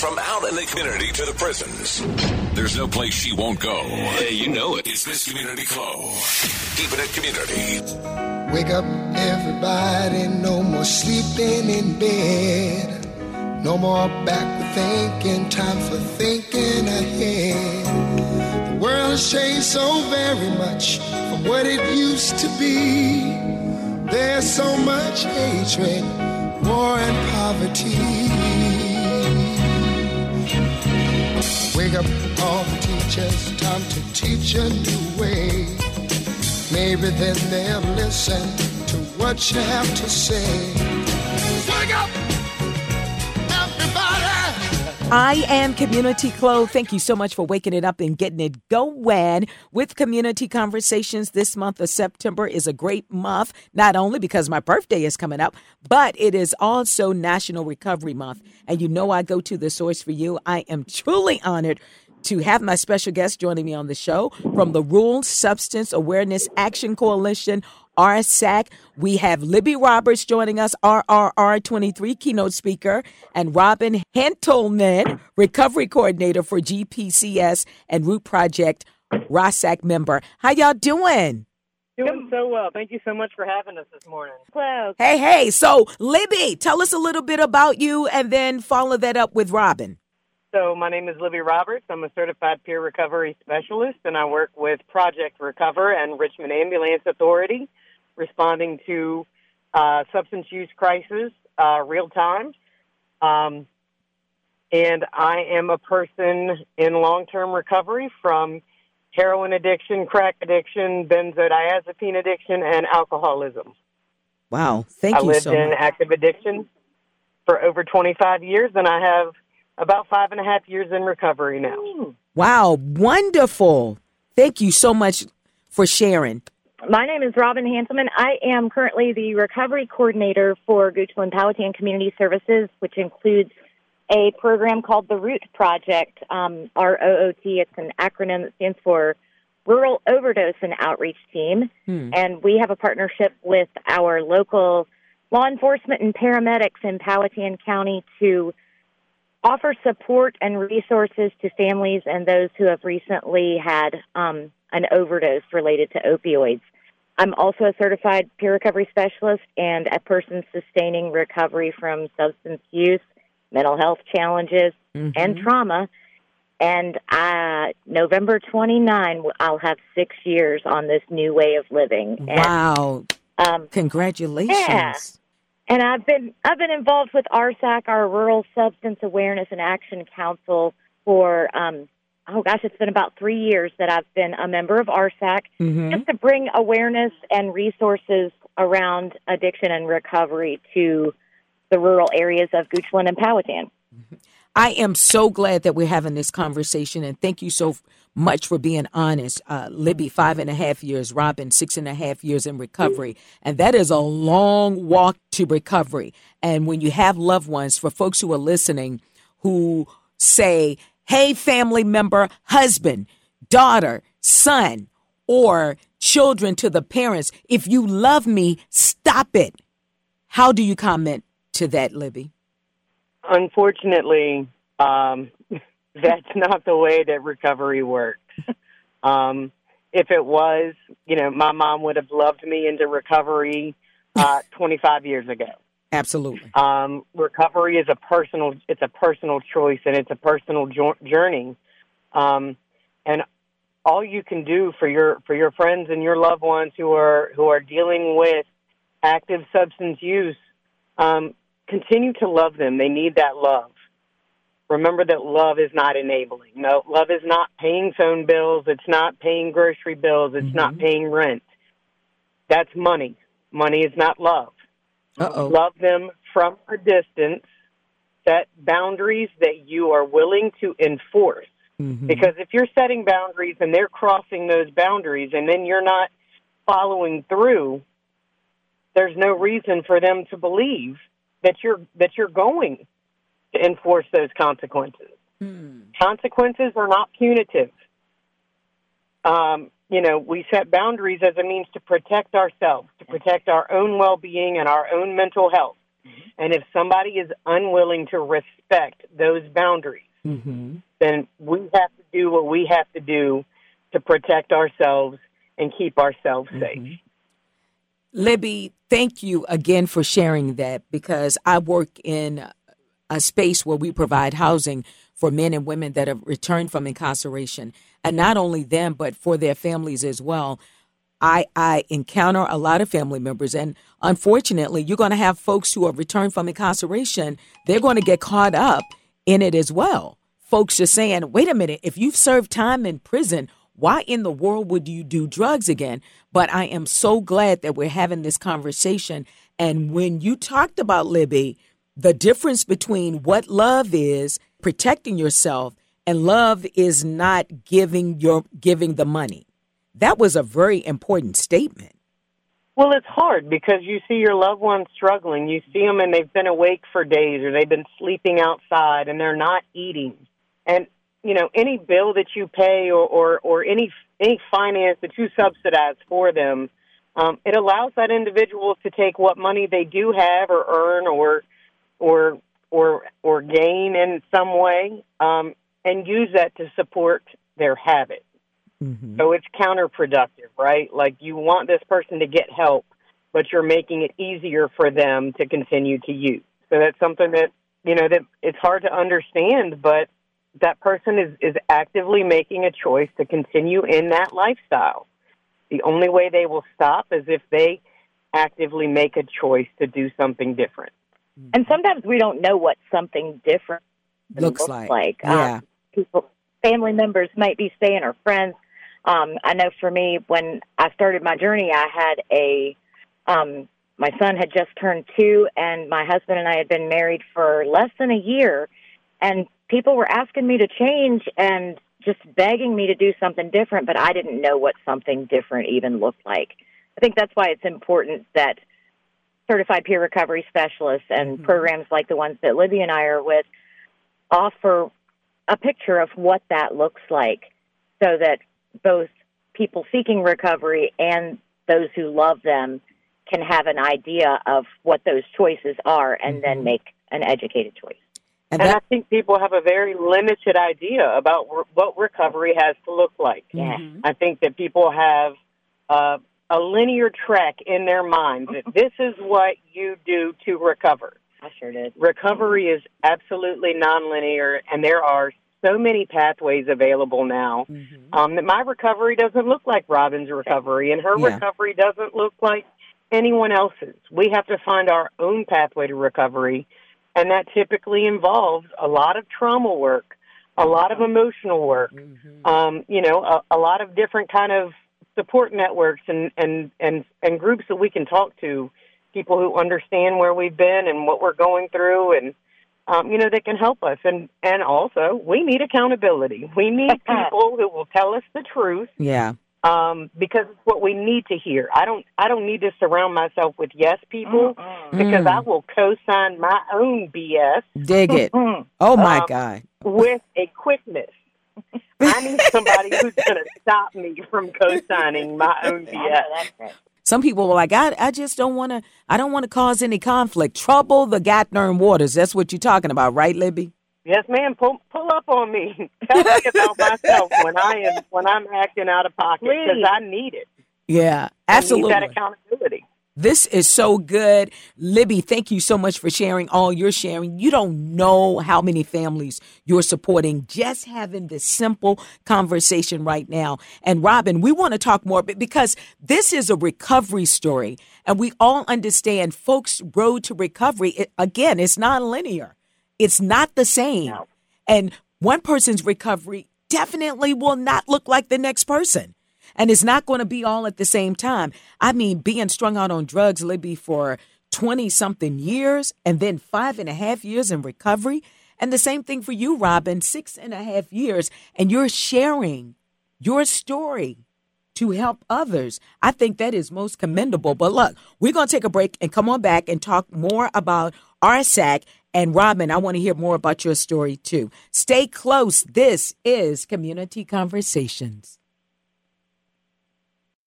From out in the community to the prisons, there's no place she won't go. Hey, you know it. It's Miss Community Flow. Keeping it community. Wake up, everybody. No more sleeping in bed. No more backward thinking. Time for thinking ahead. The world has changed so very much from what it used to be. There's so much hatred, war and poverty. Wake up all the teachers, time to teach a new way. Maybe then they'll listen to what you have to say. Wake up, everybody! I am Community Clo. Thank you so much for waking it up and getting it going with Community Conversations. This month of September is a great month, not only because my birthday is coming up, but it is also National Recovery Month. And you know I go to the source for you. I am truly honored to have my special guest joining me on the show from the Rural Substance Awareness Action Coalition, RSAC. We have Libby Roberts joining us, RRR23 keynote speaker, and Robin Hentelman, recovery coordinator for GPCS and Root Project, RSAC member. How y'all doing? Doing so well. Thank you so much for having us this morning. Hello. Hey. So, Libby, tell us a little bit about you and then follow that up with Robin. So my name is Libby Roberts. I'm a certified peer recovery specialist, and I work with Project Recover and Richmond Ambulance Authority, responding to substance use crisis real time. And I am a person in long-term recovery from heroin addiction, crack addiction, benzodiazepine addiction, and alcoholism. Wow. Thank you so much. I lived in active addiction for over 25 years, and I have about 5.5 years in recovery now. Wow. Wonderful. Thank you so much for sharing. My name is Robin Hanselman. I am currently the recovery coordinator for Goochland Powhatan Community Services, which includes a program called the Root Project, ROOT. It's an acronym that stands for Rural Overdose and Outreach Team. And we have a partnership with our local law enforcement and paramedics in Powhatan County to offer support and resources to families and those who have recently had an overdose related to opioids. I'm also a certified peer recovery specialist and a person sustaining recovery from substance use, mental health challenges, and trauma. And November 29, I'll have 6 years on this new way of living. Wow. Congratulations. Yeah. And I've been involved with RSAC, our Rural Substance Awareness and Action Council, for it's been about 3 years that I've been a member of RSAC, just to bring awareness and resources around addiction and recovery to the rural areas of Goochland and Powhatan. I am so glad that we're having this conversation, and thank you so much for being honest. Libby, 5.5 years, Robin, 6.5 years in recovery, and that is a long walk to recovery. And when you have loved ones, for folks who are listening, who say, hey, family member, husband, daughter, son, or children to the parents, if you love me, stop it. How do you comment to that, Libby? Unfortunately, that's not the way that recovery works. If it was, my mom would have loved me into recovery 25 years ago. Absolutely. Recovery is a personal choice, and it's a personal journey. And all you can do for your friends and your loved ones who are dealing with active substance use, continue to love them. They need that love. Remember that love is not enabling. No, love is not paying phone bills. It's not paying grocery bills. It's not paying rent. That's money. Money is not love. Love them from a distance. Set boundaries that you are willing to enforce. Because if you're setting boundaries and they're crossing those boundaries and then you're not following through, there's no reason for them to believe that you're going to enforce those consequences. Consequences are not punitive. We set boundaries as a means to protect ourselves, to protect our own well-being and our own mental health. And if somebody is unwilling to respect those boundaries, then we have to do what we have to do to protect ourselves and keep ourselves safe. Libby, thank you again for sharing that, because I work in a space where we provide housing for men and women that have returned from incarceration, and not only them, but for their families as well. I encounter a lot of family members, and unfortunately, you're going to have folks who have returned from incarceration. They're going to get caught up in it as well. Folks are saying, wait a minute, if you've served time in prison, why in the world would you do drugs again? But I am so glad that we're having this conversation. And when you talked about, Libby, the difference between what love is, protecting yourself, and love is not giving the money. That was a very important statement. Well, it's hard because you see your loved ones struggling. You see them and they've been awake for days, or they've been sleeping outside and they're not eating. And, you know, any bill that you pay or any finance that you subsidize for them, it allows that individual to take what money they do have or earn or gain in some way and use that to support their habit. So it's counterproductive, right? Like, you want this person to get help, but you're making it easier for them to continue to use. So that's something that, you know, that it's hard to understand, but that person is actively making a choice to continue in that lifestyle. The only way they will stop is if they actively make a choice to do something different. And sometimes we don't know what something different looks like. Yeah. Family members might be saying, or friends. I know for me, when I started my journey, I had my son had just turned 2, and my husband and I had been married for less than a year, and people were asking me to change and just begging me to do something different, but I didn't know what something different even looked like. I think that's why it's important that certified peer recovery specialists and programs like the ones that Libby and I are with offer a picture of what that looks like, so that both people seeking recovery and those who love them can have an idea of what those choices are and then make an educated choice. And I think people have a very limited idea about what recovery has to look like. I think that people have a linear track in their mind that this is what you do to recover. I sure did. Recovery is absolutely nonlinear, and there are so many pathways available now that my recovery doesn't look like Robin's recovery, and her recovery doesn't look like anyone else's. We have to find our own pathway to recovery, and that typically involves a lot of trauma work, a lot of emotional work, you know, a lot of different kind of support networks and groups that we can talk to, people who understand where we've been and what we're going through, and you know, that can help us. And also, we need accountability. We need people who will tell us the truth. Yeah. Because it's what we need to hear. I don't need to surround myself with yes people because I will co-sign my own BS. Dig it. Oh, my God. With a quickness. I need somebody who's going to stop me from co-signing my own BS. Some people were like, I just don't want to cause any conflict. Trouble the goddamn waters. That's what you're talking about, right, Libby? Yes, ma'am. Pull up on me. Tell me about myself when I'm acting out of pocket, because I need it. Yeah, absolutely. I need that accountability. This is so good. Libby, thank you so much for sharing all you're sharing. You don't know how many families you're supporting just having this simple conversation right now. And Robin, we want to talk more because this is a recovery story, and we all understand folks' road to recovery. Again, it's non-linear. It's not the same. No. And one person's recovery definitely will not look like the next person. And it's not going to be all at the same time. I mean, being strung out on drugs, Libby, for 20-something years and then 5.5 years in recovery. And the same thing for you, Robin, 6.5 years. And you're sharing your story to help others. I think that is most commendable. But look, we're going to take a break and come on back and talk more about RSAC. And Robin, I want to hear more about your story, too. Stay close. This is Community Conversations.